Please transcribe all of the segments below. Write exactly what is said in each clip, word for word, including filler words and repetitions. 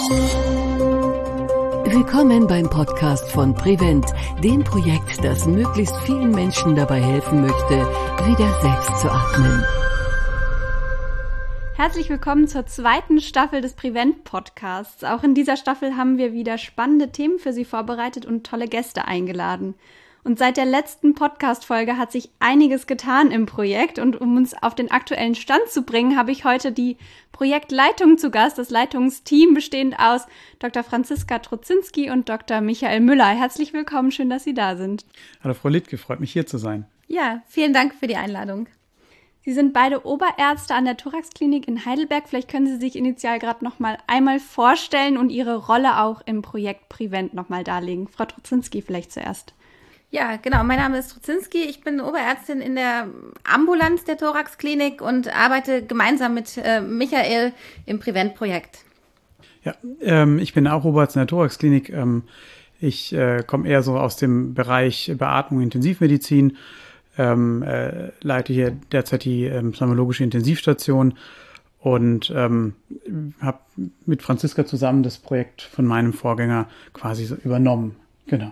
Willkommen beim Podcast von Prevent, dem Projekt, das möglichst vielen Menschen dabei helfen möchte, wieder selbst zu atmen. Herzlich willkommen zur zweiten Staffel des Prevent-Podcasts. Auch in dieser Staffel haben wir wieder spannende Themen für Sie vorbereitet und tolle Gäste eingeladen. Und seit der letzten Podcast-Folge hat sich einiges getan im Projekt. Und um uns auf den aktuellen Stand zu bringen, habe ich heute die Projektleitung zu Gast, das Leitungsteam bestehend aus Doktor Franziska Trozinski und Doktor Michael Müller. Herzlich willkommen, schön, dass Sie da sind. Hallo Frau Littke, freut mich hier zu sein. Ja, vielen Dank für die Einladung. Sie sind beide Oberärzte an der Thoraxklinik in Heidelberg. Vielleicht können Sie sich initial gerade noch mal einmal vorstellen und Ihre Rolle auch im Projekt Prevent noch mal darlegen. Frau Trozinski vielleicht zuerst. Ja, genau. Mein Name ist Trozinski. Ich bin Oberärztin in der Ambulanz der Thoraxklinik und arbeite gemeinsam mit äh, Michael im Prevent-Projekt. Ja, ähm, ich bin auch Oberarzt in der Thoraxklinik. Ähm, ich äh, komme eher so aus dem Bereich Beatmung, Intensivmedizin, ähm, äh, leite hier derzeit die ähm, pneumologische Intensivstation und ähm, habe mit Franziska zusammen das Projekt von meinem Vorgänger quasi so übernommen. Genau.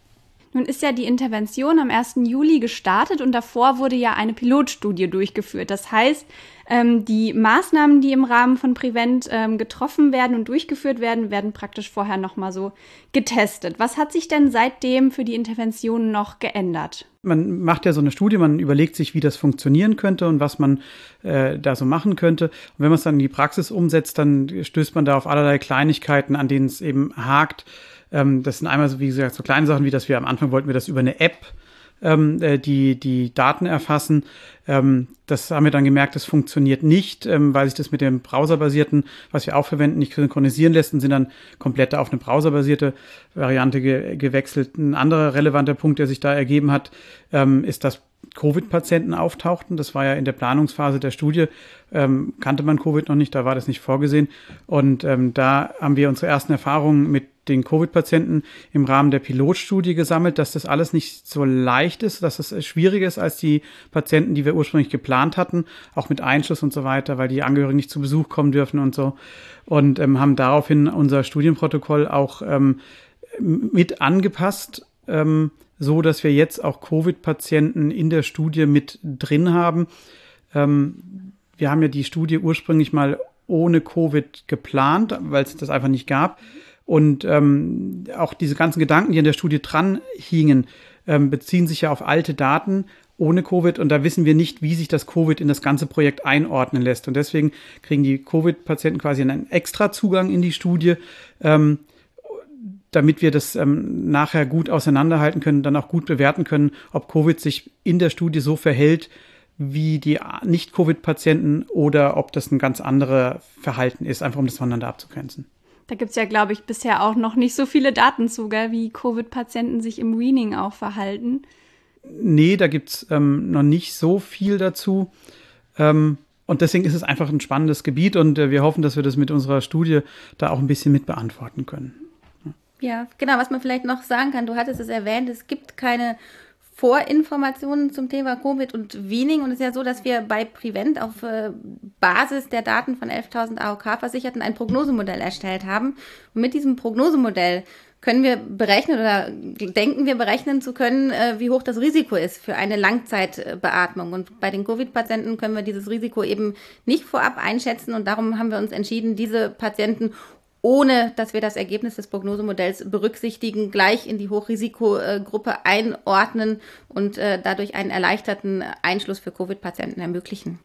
Nun ist ja die Intervention am ersten Juli gestartet und davor wurde ja eine Pilotstudie durchgeführt. Das heißt, ähm, die Maßnahmen, die im Rahmen von Prevent ähm, getroffen werden und durchgeführt werden, werden praktisch vorher nochmal so getestet. Was hat sich denn seitdem für die Intervention noch geändert? Man macht ja so eine Studie, man überlegt sich, wie das funktionieren könnte und was man äh, da so machen könnte. Und wenn man es dann in die Praxis umsetzt, dann stößt man da auf allerlei Kleinigkeiten, an denen es eben hakt. Das sind einmal so, wie gesagt, so kleine Sachen, wie dass wir am Anfang wollten wir das über eine App, ähm, die die Daten erfassen. Ähm, das haben wir dann gemerkt, das funktioniert nicht, ähm, weil sich das mit dem browserbasierten, was wir auch verwenden, nicht synchronisieren lässt und sind dann komplett auf eine browserbasierte Variante ge- gewechselt. Ein anderer relevanter Punkt, der sich da ergeben hat, ähm, ist, dass Covid-Patienten auftauchten. Das war ja in der Planungsphase der Studie, ähm, kannte man Covid noch nicht, da war das nicht vorgesehen. Und ähm, da haben wir unsere ersten Erfahrungen mit den Covid-Patienten im Rahmen der Pilotstudie gesammelt, dass das alles nicht so leicht ist, dass es schwieriger ist als die Patienten, die wir ursprünglich geplant hatten, auch mit Einschluss und so weiter, weil die Angehörigen nicht zu Besuch kommen dürfen und so. Und ähm, haben daraufhin unser Studienprotokoll auch ähm, mit angepasst, ähm, so dass wir jetzt auch Covid-Patienten in der Studie mit drin haben. Ähm, wir haben ja die Studie ursprünglich mal ohne Covid geplant, weil es das einfach nicht gab. Und ähm, auch diese ganzen Gedanken, die an der Studie dran hingen, ähm, beziehen sich ja auf alte Daten ohne Covid. Und da wissen wir nicht, wie sich das Covid in das ganze Projekt einordnen lässt. Und deswegen kriegen die Covid-Patienten quasi einen extra Zugang in die Studie, ähm, damit wir das ähm, nachher gut auseinanderhalten können, dann auch gut bewerten können, ob Covid sich in der Studie so verhält wie die Nicht-Covid-Patienten oder ob das ein ganz anderes Verhalten ist, einfach um das voneinander abzugrenzen. Da gibt es ja, glaube ich, bisher auch noch nicht so viele Daten zu, gell, wie Covid-Patienten sich im Weaning auch verhalten. Nee, da gibt es ähm, noch nicht so viel dazu. Ähm, und deswegen ist es einfach ein spannendes Gebiet und äh, wir hoffen, dass wir das mit unserer Studie da auch ein bisschen mit beantworten können. Ja, genau, was man vielleicht noch sagen kann, du hattest es erwähnt, es gibt keine Vorinformationen zum Thema Covid und Weaning. Und es ist ja so, dass wir bei Prevent auf äh, Basis der Daten von elftausend A O K-Versicherten ein Prognosemodell erstellt haben. Und mit diesem Prognosemodell können wir berechnen oder denken wir berechnen zu können, äh, wie hoch das Risiko ist für eine Langzeitbeatmung. Und bei den Covid-Patienten können wir dieses Risiko eben nicht vorab einschätzen. Und darum haben wir uns entschieden, diese Patienten, ohne dass wir das Ergebnis des Prognosemodells berücksichtigen, gleich in die Hochrisikogruppe einordnen und äh, dadurch einen erleichterten Einschluss für Covid-Patienten ermöglichen.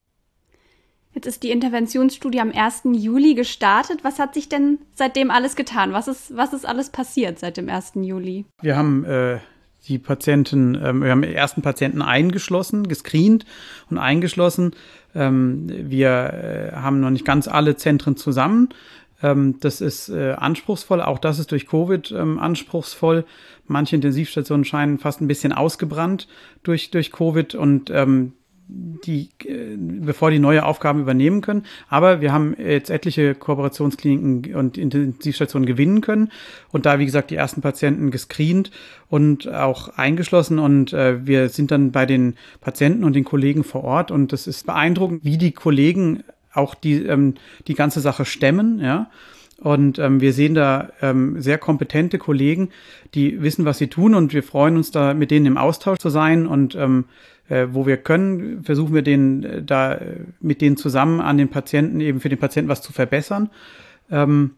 Jetzt ist die Interventionsstudie am ersten Juli gestartet. Was hat sich denn seitdem alles getan? Was ist, was ist alles passiert seit dem ersten Juli? Wir haben äh, die Patienten, ähm, wir haben die ersten Patienten eingeschlossen, gescreent und eingeschlossen. Ähm, wir äh, haben noch nicht ganz alle Zentren zusammen. Das ist äh, anspruchsvoll, auch das ist durch Covid ähm, anspruchsvoll. Manche Intensivstationen scheinen fast ein bisschen ausgebrannt durch, durch Covid und ähm, die, äh, bevor die neue Aufgaben übernehmen können. Aber wir haben jetzt etliche Kooperationskliniken und Intensivstationen gewinnen können und da, wie gesagt, die ersten Patienten gescreent und auch eingeschlossen und äh, wir sind dann bei den Patienten und den Kollegen vor Ort und das ist beeindruckend, wie die Kollegen auch die ähm, die ganze Sache stemmen, ja. Und ähm, wir sehen da ähm, sehr kompetente Kollegen, die wissen, was sie tun, und wir freuen uns da, mit denen im Austausch zu sein, und ähm, äh, wo wir können, versuchen wir denen äh, da äh, mit denen zusammen an den Patienten, eben für den Patienten was zu verbessern. Ähm,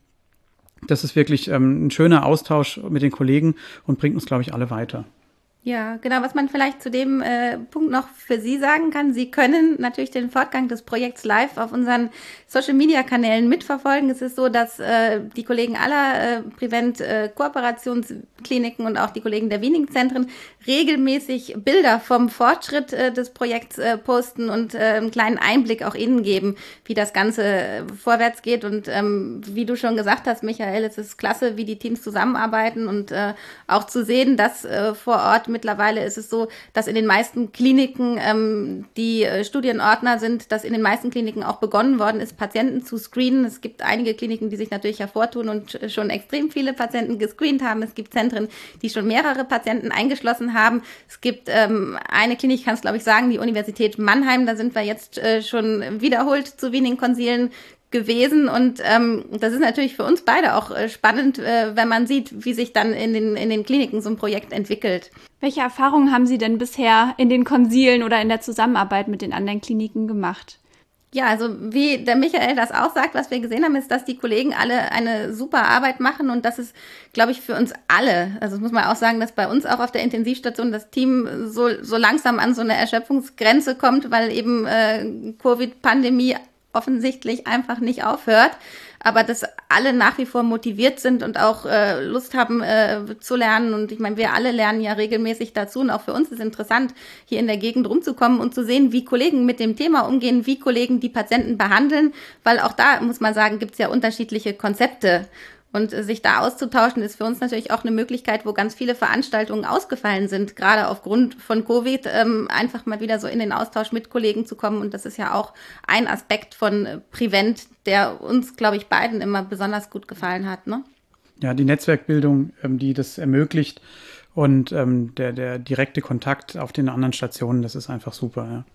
das ist wirklich ähm, ein schöner Austausch mit den Kollegen und bringt uns, glaube ich, alle weiter. Ja, genau, was man vielleicht zu dem äh, Punkt noch für Sie sagen kann, Sie können natürlich den Fortgang des Projekts live auf unseren Social-Media-Kanälen mitverfolgen. Es ist so, dass äh, die Kollegen aller äh, Prevent-Kooperationskliniken äh, und auch die Kollegen der Wiening-Zentren regelmäßig Bilder vom Fortschritt äh, des Projekts äh, posten und äh, einen kleinen Einblick auch Ihnen geben, wie das Ganze äh, vorwärts geht. Und ähm, wie du schon gesagt hast, Michael, es ist klasse, wie die Teams zusammenarbeiten, und äh, auch zu sehen, dass äh, vor Ort mittlerweile ist es so, dass in den meisten Kliniken, ähm, die äh, Studienordner sind, dass in den meisten Kliniken auch begonnen worden ist, Patienten zu screenen. Es gibt einige Kliniken, die sich natürlich hervortun und äh, schon extrem viele Patienten gescreent haben. Es gibt Zentren, die schon mehrere Patienten eingeschlossen haben. Es gibt ähm, eine Klinik, ich kann es glaube ich sagen, die Universität Mannheim, da sind wir jetzt äh, schon wiederholt zu Wiening-Konsilen gewesen, und ähm, das ist natürlich für uns beide auch äh, spannend, äh, wenn man sieht, wie sich dann in den, in den Kliniken so ein Projekt entwickelt. Welche Erfahrungen haben Sie denn bisher in den Konsilen oder in der Zusammenarbeit mit den anderen Kliniken gemacht? Ja, also wie der Michael das auch sagt, was wir gesehen haben, ist, dass die Kollegen alle eine super Arbeit machen, und das ist, glaube ich, für uns alle, also das muss man auch sagen, dass bei uns auch auf der Intensivstation das Team so, so langsam an so eine Erschöpfungsgrenze kommt, weil eben äh, Covid-Pandemie offensichtlich einfach nicht aufhört, aber dass alle nach wie vor motiviert sind und auch äh, Lust haben äh, zu lernen. Und ich meine, wir alle lernen ja regelmäßig dazu, und auch für uns ist interessant, hier in der Gegend rumzukommen und zu sehen, wie Kollegen mit dem Thema umgehen, wie Kollegen die Patienten behandeln, weil auch da, muss man sagen, gibt es ja unterschiedliche Konzepte. Und sich da auszutauschen, ist für uns natürlich auch eine Möglichkeit, wo ganz viele Veranstaltungen ausgefallen sind, gerade aufgrund von Covid, ähm, einfach mal wieder so in den Austausch mit Kollegen zu kommen. Und das ist ja auch ein Aspekt von Prevent, der uns, glaube ich, beiden immer besonders gut gefallen hat, ne? Ja, die Netzwerkbildung, ähm, die das ermöglicht, und ähm, der, der direkte Kontakt auf den anderen Stationen, das ist einfach super, ja.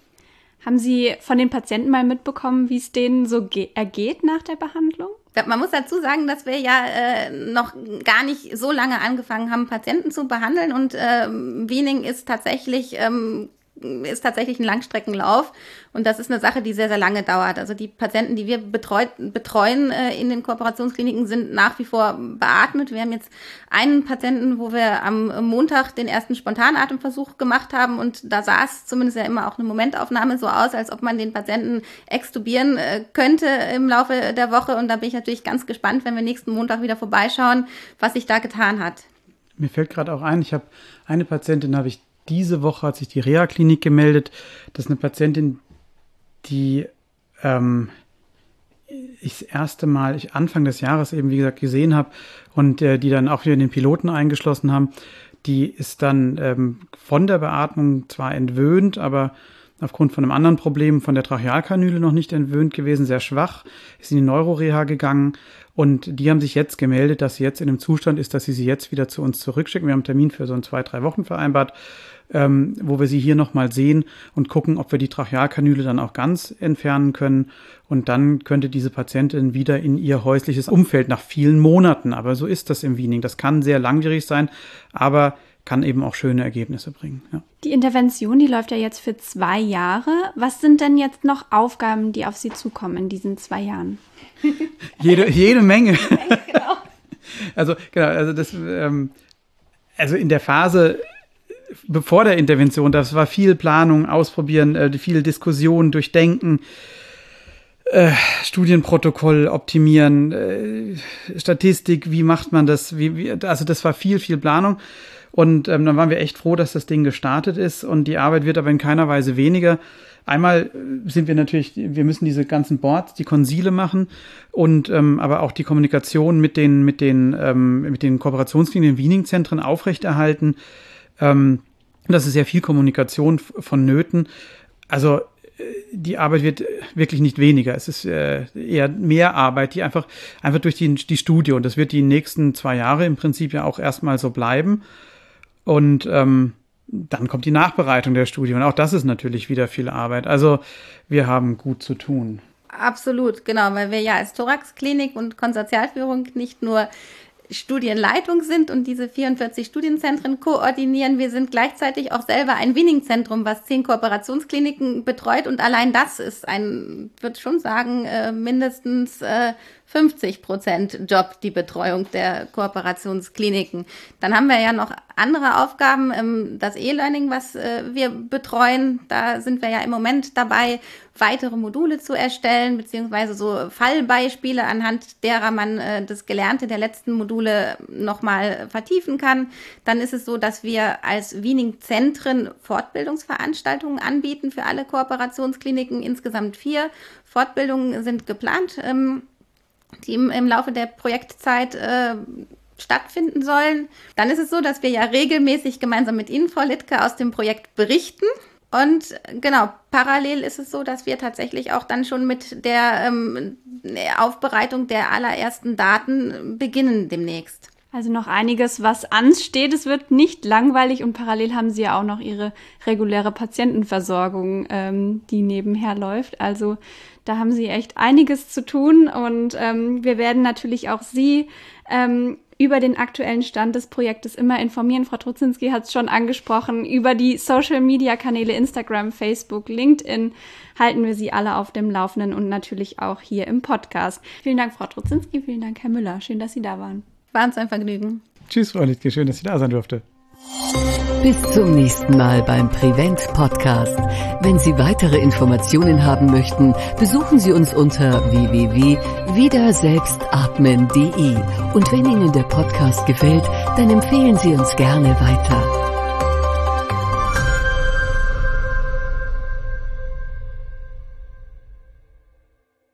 Haben Sie von den Patienten mal mitbekommen, wie es denen so ge- ergeht nach der Behandlung? Man muss dazu sagen, dass wir ja äh, noch gar nicht so lange angefangen haben, Patienten zu behandeln, und äh, Wiening ist tatsächlich ähm, ist tatsächlich ein Langstreckenlauf, und das ist eine Sache, die sehr, sehr lange dauert. Also die Patienten, die wir betreut, betreuen äh, in den Kooperationskliniken, sind nach wie vor beatmet. Wir haben jetzt einen Patienten, wo wir am Montag den ersten Spontanatemversuch gemacht haben, und da sah es zumindest ja immer auch eine Momentaufnahme so aus, als ob man den Patienten extubieren äh, könnte im Laufe der Woche, und da bin ich natürlich ganz gespannt, wenn wir nächsten Montag wieder vorbeischauen, was sich da getan hat. Mir fällt gerade auch ein, ich habe eine Patientin, habe ich diese Woche, hat sich die Reha-Klinik gemeldet. Das ist eine Patientin, die ähm, ich das erste Mal, ich Anfang des Jahres eben, wie gesagt, gesehen habe, und äh, die dann auch wieder in den Piloten eingeschlossen haben. Die ist dann ähm, von der Beatmung zwar entwöhnt, aber aufgrund von einem anderen Problem von der Trachealkanüle noch nicht entwöhnt gewesen, sehr schwach, ist in die Neuroreha gegangen, und die haben sich jetzt gemeldet, dass sie jetzt in einem Zustand ist, dass sie sie jetzt wieder zu uns zurückschicken. Wir haben einen Termin für so in zwei, drei Wochen vereinbart, ähm, wo wir sie hier nochmal sehen und gucken, ob wir die Trachealkanüle dann auch ganz entfernen können, und dann könnte diese Patientin wieder in ihr häusliches Umfeld nach vielen Monaten. Aber so ist das im Wiening. Das kann sehr langwierig sein, aber kann eben auch schöne Ergebnisse bringen. Ja. Die Intervention, die läuft ja jetzt für zwei Jahre. Was sind denn jetzt noch Aufgaben, die auf Sie zukommen in diesen zwei Jahren? jede, jede Menge. Genau. Also, genau, also das, ähm, also in der Phase bevor der Intervention, das war viel Planung, Ausprobieren, äh, viel Diskussion, Durchdenken, Äh, Studienprotokoll optimieren, äh, Statistik, wie macht man das? Wie, wie, also das war viel, viel Planung. Und ähm, dann waren wir echt froh, dass das Ding gestartet ist. Und die Arbeit wird aber in keiner Weise weniger. Einmal sind wir natürlich, wir müssen diese ganzen Boards, die Konsile machen, und ähm, aber auch die Kommunikation mit den mit den ähm, mit den Kooperationslinien, Wiening-Zentren aufrechterhalten. Ähm, das ist ja viel Kommunikation vonnöten. Also die Arbeit wird wirklich nicht weniger. Es ist äh, eher mehr Arbeit, die einfach, einfach durch die, die Studie, und das wird die nächsten zwei Jahre im Prinzip ja auch erstmal so bleiben. Und ähm, dann kommt die Nachbereitung der Studie, und auch das ist natürlich wieder viel Arbeit. Also wir haben gut zu tun. Absolut, genau, weil wir ja als Thoraxklinik und Konsortialführung nicht nur Studienleitung sind und diese vierundvierzig Studienzentren koordinieren. Wir sind gleichzeitig auch selber ein Winning-Zentrum, was zehn Kooperationskliniken betreut und allein das ist ein, ich würde schon sagen, mindestens fünfzig Prozent Job, die Betreuung der Kooperationskliniken. Dann haben wir ja noch andere Aufgaben, das E-Learning, was wir betreuen. Da sind wir ja im Moment dabei, weitere Module zu erstellen, beziehungsweise so Fallbeispiele, anhand derer man das Gelernte der letzten Module nochmal vertiefen kann. Dann ist es so, dass wir als Winning-Zentren Fortbildungsveranstaltungen anbieten für alle Kooperationskliniken. Insgesamt vier Fortbildungen sind geplant, die im, im Laufe der Projektzeit äh, stattfinden sollen. Dann ist es so, dass wir ja regelmäßig gemeinsam mit Ihnen, Frau Littke, aus dem Projekt berichten. Und genau, parallel ist es so, dass wir tatsächlich auch dann schon mit der ähm, Aufbereitung der allerersten Daten beginnen demnächst. Also noch einiges, was ansteht. Es wird nicht langweilig und parallel haben Sie ja auch noch Ihre reguläre Patientenversorgung, ähm, die nebenher läuft. Also da haben Sie echt einiges zu tun und ähm, wir werden natürlich auch Sie ähm, über den aktuellen Stand des Projektes immer informieren. Frau Trudzinski hat es schon angesprochen. Über die Social-Media-Kanäle Instagram, Facebook, LinkedIn halten wir Sie alle auf dem Laufenden und natürlich auch hier im Podcast. Vielen Dank, Frau Trudzinski. Vielen Dank, Herr Müller. Schön, dass Sie da waren. War uns ein Vergnügen. Tschüss, Frau Littke. Schön, dass ich da sein durfte. Bis zum nächsten Mal beim Prevent Podcast. Wenn Sie weitere Informationen haben möchten, besuchen Sie uns unter w w w punkt wieder selbst atmen punkt d e. Und wenn Ihnen der Podcast gefällt, dann empfehlen Sie uns gerne weiter.